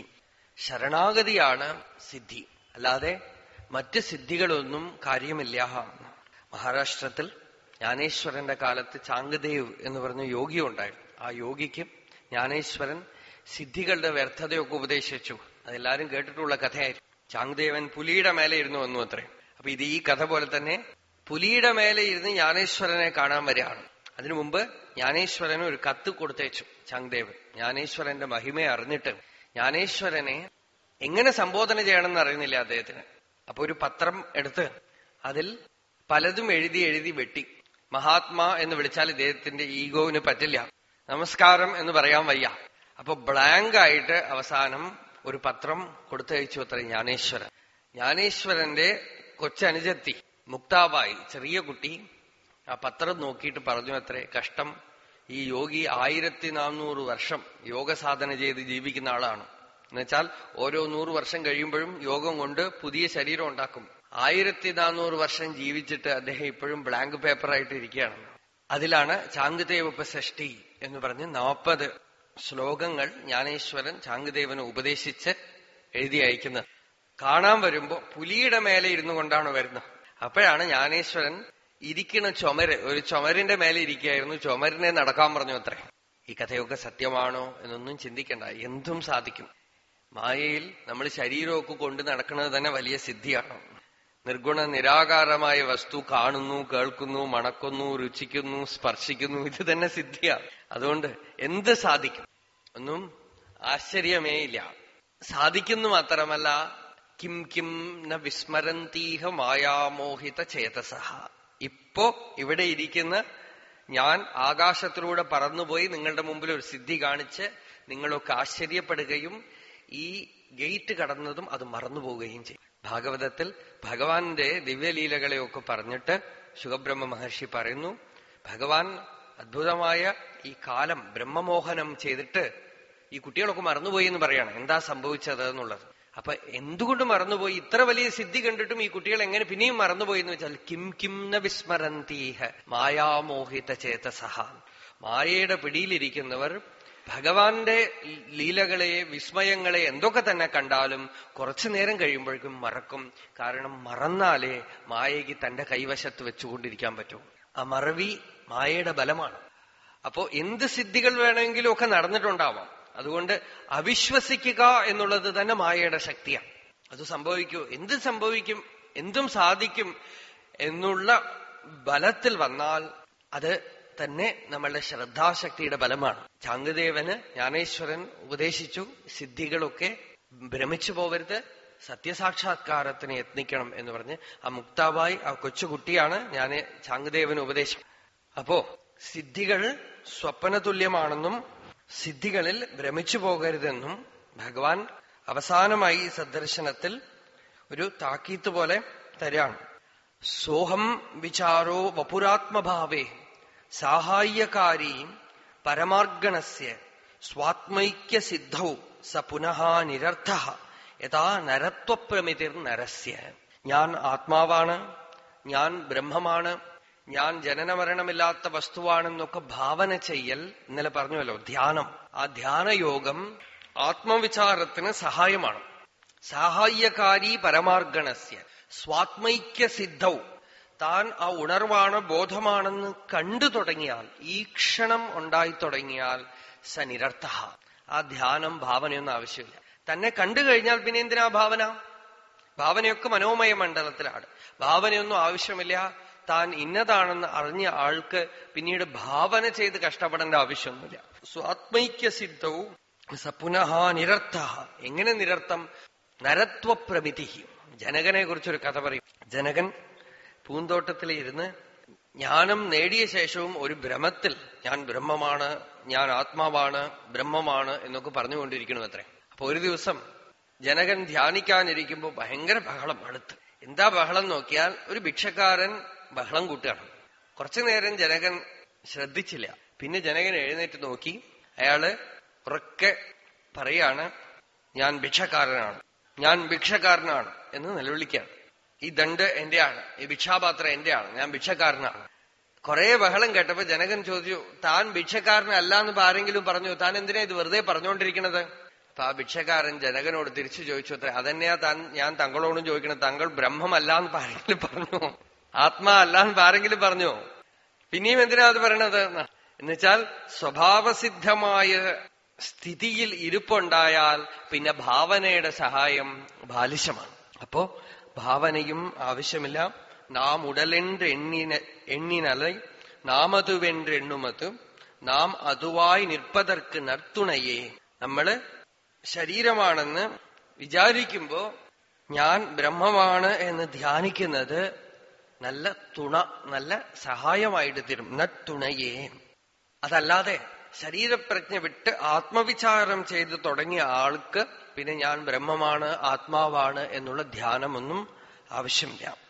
Speaker 2: ശരണാഗതിയാണ് സിദ്ധി, അല്ലാതെ മറ്റ് സിദ്ധികളൊന്നും കാര്യമില്ല. മഹാരാഷ്ട്രത്തിൽ ജ്ഞാനേശ്വരന്റെ കാലത്ത് ചാങ്ദേവ് എന്ന് പറഞ്ഞ യോഗി ഉണ്ടായിരുന്നു. ആ യോഗിക്ക് ജ്ഞാനേശ്വരൻ സിദ്ധികളുടെ വ്യർത്ഥതയൊക്കെ ഉപദേശിച്ചു. അതെല്ലാരും കേട്ടിട്ടുള്ള കഥയായിരുന്നു. ചാങ്ദേവൻ പുലിയുടെ മേലെ ഇരുന്ന് വന്നു അത്രേ. അപ്പൊ ഇത് ഈ കഥ പോലെ തന്നെ പുലിയുടെ മേലെ ഇരുന്ന് ജ്ഞാനേശ്വരനെ കാണാൻ വരികയാണ്. അതിനു മുമ്പ് ജ്ഞാനേശ്വരന് ഒരു കത്ത് കൊടുത്തേച്ചു ചാങ്ദേവ്. ജ്ഞാനേശ്വരന്റെ മഹിമയെ അറിഞ്ഞിട്ട് ജ്ഞാനേശ്വരനെ എങ്ങനെ സംബോധന ചെയ്യണമെന്ന് അറിയുന്നില്ല അദ്ദേഹത്തിന്. അപ്പൊ ഒരു പത്രം എടുത്ത് അതിൽ പലതും എഴുതി എഴുതി വെട്ടി. മഹാത്മാ എന്ന് വിളിച്ചാൽ ഇദ്ദേഹത്തിന്റെ ഈഗോവിന് പറ്റില്ല, നമസ്കാരം എന്ന് പറയാൻ വയ്യ. അപ്പൊ ബ്ലാങ്ക് ആയിട്ട് അവസാനം ഒരു പത്രം കൊടുത്തയച്ചു അത്ര ജ്ഞാനേശ്വരൻ. ജ്ഞാനേശ്വരന്റെ കൊച്ചനുജത്തി മുക്താബായി, ചെറിയ കുട്ടി, ആ പത്രം നോക്കിയിട്ട് പറഞ്ഞു അത്രേ, കഷ്ടം, ഈ യോഗി ആയിരത്തി നാനൂറ് വർഷം യോഗസാധന ചെയ്ത് ജീവിക്കുന്ന ആളാണ്. എന്നുവെച്ചാൽ ഓരോ നൂറ് വർഷം കഴിയുമ്പോഴും യോഗം കൊണ്ട് പുതിയ ശരീരം ഉണ്ടാക്കും. ആയിരത്തി നാനൂറ് വർഷം ജീവിച്ചിട്ട് അദ്ദേഹം ഇപ്പോഴും ബ്ലാങ്ക് പേപ്പറായിട്ട് ഇരിക്കുകയാണ്. അതിലാണ് ചാങ്ദേവോപസഷ്ടി എന്ന് പറഞ്ഞ് നാൽപ്പത് ശ്ലോകങ്ങൾ ജ്ഞാനേശ്വരൻ ചാങ്ദേവന് ഉപദേശിച്ച് എഴുതി അയക്കുന്നത്. കാണാൻ വരുമ്പോ പുലിയുടെ മേലെ ഇരുന്നു കൊണ്ടാണ് വരുന്നത്. അപ്പോഴാണ് ജ്ഞാനേശ്വരൻ ഇരിക്കുന്ന ചുമര്, ഒരു ചുമരിന്റെ മേലെ ഇരിക്കുകയായിരുന്നു, ചുമരിനെ നടക്കാൻ പറഞ്ഞു അത്രേ. ഈ കഥയൊക്കെ സത്യമാണോ എന്നൊന്നും ചിന്തിക്കണ്ട, എന്തും സാധിക്കും. മായയിൽ നമ്മൾ ശരീരമൊക്കെ കൊണ്ട് നടക്കുന്നത് തന്നെ വലിയ സിദ്ധിയാണ്. നിർഗുണ നിരാകാരമായ വസ്തു കാണുന്നു, കേൾക്കുന്നു, മണക്കുന്നു, രുചിക്കുന്നു, സ്പർശിക്കുന്നു, ഇത് തന്നെ സിദ്ധിയാണ്. അതുകൊണ്ട് എന്ത് സാധിക്കും, ഒന്നും ആശ്ചര്യമേ ഇല്ല. സാധിക്കുന്നു മാത്രമല്ല, കിം കിം ന വിസ്മരന്തീഹ മായാമോഹിത ചേതസഹ. ഇപ്പോ ഇവിടെ ഇരിക്കുന്ന ഞാൻ ആകാശത്തിലൂടെ പറന്നുപോയി നിങ്ങളുടെ മുമ്പിൽ ഒരു സിദ്ധി കാണിച്ച് നിങ്ങളൊക്കെ ആശ്ചര്യപ്പെടുകയും ഈ ഗേറ്റ് കടന്നതും അത് മറന്നുപോവുകയും ചെയ്യും. ഭാഗവതത്തിൽ ഭഗവാന്റെ ദിവ്യലീലകളെയൊക്കെ പറഞ്ഞിട്ട് ശുകബ്രഹ്മ മഹർഷി പറയുന്നു, ഭഗവാൻ അദ്ഭുതമായ ഈ കാലം ബ്രഹ്മമോഹനം ചെയ്തിട്ട് ഈ കുട്ടികളൊക്കെ മറന്നുപോയി എന്ന് പറയാണ്. എന്താ സംഭവിച്ചത് എന്നുള്ളത്. അപ്പൊ എന്തുകൊണ്ട് മറന്നുപോയി? ഇത്ര വലിയ സിദ്ധി കണ്ടിട്ടും ഈ കുട്ടികൾ എങ്ങനെ പിന്നെയും മറന്നുപോയി എന്ന് വെച്ചാൽ കിം കിം ന വിസ്മരന്തീഹ മായാമോഹിത ചേതസഹ. മായയുടെ പിടിയിലിരിക്കുന്നവർ ഭഗവാന്റെ ലീലകളെ, വിസ്മയങ്ങളെ എന്തൊക്കെ തന്നെ കണ്ടാലും കുറച്ചു നേരം കഴിയുമ്പോഴേക്കും മറക്കും. കാരണം മറന്നാലേ മായയ്ക്ക് തന്റെ കൈവശത്ത് വെച്ചുകൊണ്ടിരിക്കാൻ പറ്റൂ. ആ മറവി മായയുടെ ബലമാണ്. അപ്പോ എന്ത് സിദ്ധികൾ വേണമെങ്കിലും ഒക്കെ നടന്നിട്ടുണ്ടാവാം. അതുകൊണ്ട് അവിശ്വസിക്കുക എന്നുള്ളത് തന്നെ മായയുടെ ശക്തിയാണ്. അത് സംഭവിക്കൂ, എന്ത് സംഭവിക്കും, എന്തും സാധിക്കും എന്നുള്ള ബലത്തിൽ വന്നാൽ അത് തന്നെ നമ്മളുടെ ശ്രദ്ധാശക്തിയുടെ ബലമാണ്. ചാങ്ങദേവന് ജ്ഞാനേശ്വരൻ ഉപദേശിച്ചു, സിദ്ധികളൊക്കെ ഭ്രമിച്ചു പോവരുത്, സത്യസാക്ഷാത്കാരത്തിന് യത്നിക്കണം എന്ന് പറഞ്ഞ് ആ മുക്താബായി, ആ കൊച്ചുകുട്ടിയാണ് ഞാൻ ചാങ്ങദേവന് ഉപദേശം. അപ്പോ സിദ്ധികൾ സ്വപ്നതുല്യമാണെന്നും സിദ്ധികളിൽ ഭ്രമിച്ചു പോകരുതെന്നും ഭഗവാൻ അവസാനമായി ഈ സന്ദർശനത്തിൽ ഒരു താക്കീത്ത് പോലെ തരാണ്. സോഹം വിചാരോ വപുരാത്മഭാവേ സാഹായ്യകാരി പരമാർഗണസ്യ സ്വാത്മൈക്യ സിദ്ധൗ സ പുനഃ നിരർത്ഥഃ യഥാ നരത്വപ്രമിതിർ നരസ്യ. ഞാൻ ആത്മാവാണ്, ഞാൻ ബ്രഹ്മമാണ്, ഞാൻ ജനനമരണമില്ലാത്ത വസ്തുവാണെന്നൊക്കെ ഭാവന ചെയ്യൽ ഇന്നലെ പറഞ്ഞുവല്ലോ, ധ്യാനം. ആ ധ്യാനയോഗം ആത്മവിചാരത്തിന് സഹായമാണ്. സാഹായ്യകാരി പരമാർഗണസ്യ സ്വാത്മൈക്യ സിദ്ധൗ. താൻ ആ ഉണർവാണ്, ബോധമാണെന്ന് കണ്ടു തുടങ്ങിയാൽ, ഈ ക്ഷണം ഉണ്ടായി തുടങ്ങിയാൽ സ നിരർത്ഥ. ആ ധ്യാനം ഭാവനയൊന്നും ആവശ്യമില്ല. തന്നെ കണ്ടു കഴിഞ്ഞാൽ പിന്നെ എന്തിനാ ഭാവന? ഭാവനയൊക്കെ മനോമയ മണ്ഡലത്തിലാണ്. ഭാവനയൊന്നും ആവശ്യമില്ല. താൻ ഇന്നതാണെന്ന് അറിഞ്ഞ ആൾക്ക് പിന്നീട് ഭാവന ചെയ്ത് കഷ്ടപ്പെടേണ്ട ആവശ്യമൊന്നുമില്ല. സ്വാത്മൈക്യ സിദ്ധവും സപുനഃ നിരർത്ഥ. എങ്ങനെ നിരർത്ഥം? നരത്വപ്രമിതി. ജനകനെ കുറിച്ചൊരു കഥ പറയും. ജനകൻ പൂന്തോട്ടത്തിലിരുന്ന് ജ്ഞാനം നേടിയ ശേഷവും ഒരു ഭ്രമത്തിൽ ഞാൻ ബ്രഹ്മമാണ്, ഞാൻ ആത്മാവാണ്, ബ്രഹ്മമാണ് എന്നൊക്കെ പറഞ്ഞുകൊണ്ടിരിക്കണം അത്രേ. അപ്പൊ ഒരു ദിവസം ജനകൻ ധ്യാനിക്കാനിരിക്കുമ്പോ ഭയങ്കര ബഹളം അടുത്ത്. എന്താ ബഹളം നോക്കിയാൽ ഒരു ഭിക്ഷക്കാരൻ ബഹളം കൂട്ടുകയാണ്. കുറച്ചു നേരം ജനകൻ ശ്രദ്ധിച്ചില്ല. പിന്നെ ജനകൻ എഴുന്നേറ്റ് നോക്കി. അയാള് ഉറക്കെ പറയാണ്, ഞാൻ ഭിക്ഷക്കാരനാണ്, ഞാൻ ഭിക്ഷക്കാരനാണ് എന്ന് നിലവിളിക്കുകയാണ്. ഈ ദണ്ട് എന്റെയാണ്, ഈ ഭിക്ഷാപാത്രം എന്റെയാണ്, ഞാൻ ഭിക്ഷക്കാരനാണ്. കുറെ ബഹളം കേട്ടപ്പോ ജനകൻ ചോദിച്ചു, താൻ ഭിക്ഷക്കാരനല്ല എന്ന് ആരെങ്കിലും പറഞ്ഞു? താൻ എന്തിനാ ഇത് വെറുതെ പറഞ്ഞുകൊണ്ടിരിക്കണത്? അപ്പൊ ആ ഭിക്ഷക്കാരൻ ജനകനോട് തിരിച്ചു ചോദിച്ചു അത്ര, അതന്നെയാ താൻ ഞാൻ തങ്ങളോടും ചോദിക്കണത്. താങ്കൾ ബ്രഹ്മമല്ല എന്ന് ആരെങ്കിലും പറഞ്ഞു? ആത്മാ അല്ല എന്ന് ആരെങ്കിലും പറഞ്ഞു? പിന്നെയും എന്തിനാ അത് പറയണത് എന്നുവെച്ചാൽ സ്വഭാവസിദ്ധമായ സ്ഥിതിയിൽ ഇരിപ്പുണ്ടായാൽ പിന്നെ ഭാവനയുടെ സഹായം ബാലിശമാണ്. അപ്പോ ഭാവനയും ആവശ്യമില്ല. നാം ഉടലെன்று എണ്ണിന എണ്ണിനலை നാമതുവെன்று എണ്ണുമത് നാം അതുവായി നിற்பതற்கு നർത്തുണയെ. നമ്മള് ശരീരമാണെന്ന് വിചാരിക്കുമ്പോ ഞാൻ ബ്രഹ്മമാണ് എന്ന് ധ്യാനിക്കുന്നത് നല്ല തുണ, നല്ല സഹായമായിട്ട് തരും. നത്തുണയെ. അതല്ലാതെ ശരീരപ്രജ്ഞ വിട്ട് ആത്മവിചാരം ചെയ്ത് തുടങ്ങിയ ആൾക്ക് പിന്നെ ഞാൻ ബ്രഹ്മമാണ്, ആത്മാവാണ് എന്നുള്ള ധ്യാനമൊന്നും ആവശ്യമില്ല.